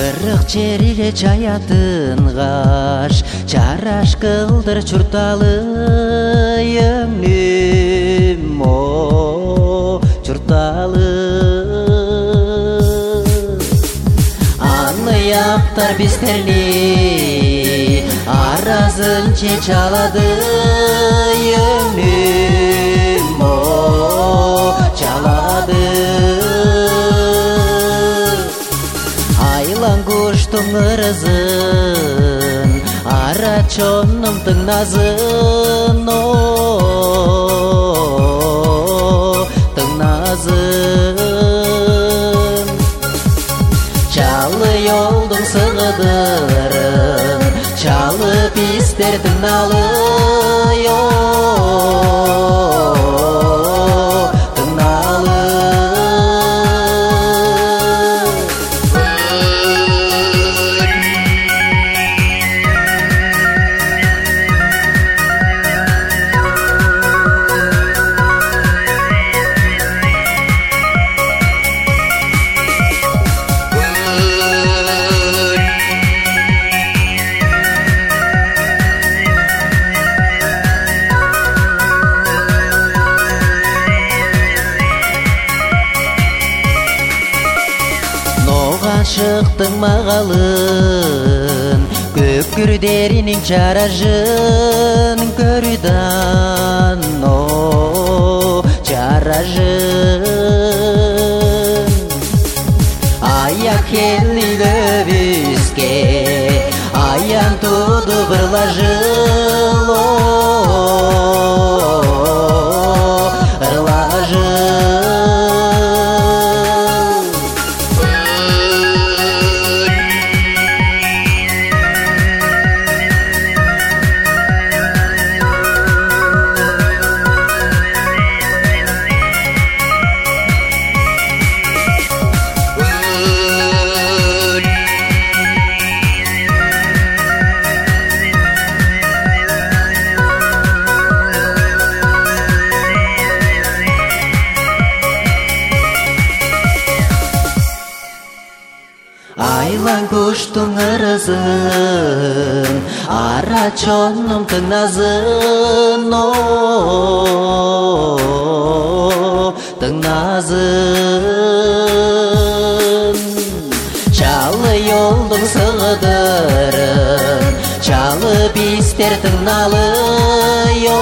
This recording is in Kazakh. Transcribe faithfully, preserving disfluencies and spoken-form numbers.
ырык жерге жаятын каш чараш кылдыр чурталы өңнүм о чурталы аны яктар бизтерни аразынче чалады өңнүм о чалады айлан куштун ырызын ара чонумдун назын о тыңназын чалы жолдун сыгыдырын чалып истер тыңналы о тыңналы Ашыктың магалын көк күрдеринин чаражын көрүдан о чаражын аяк келни көбүзге аян туду ырлажыл о ырлажыл айлан куштун ырызын ара чонумдун назын о тыңназын чалы жолдун сыгыдырын чалып истер тыңналы о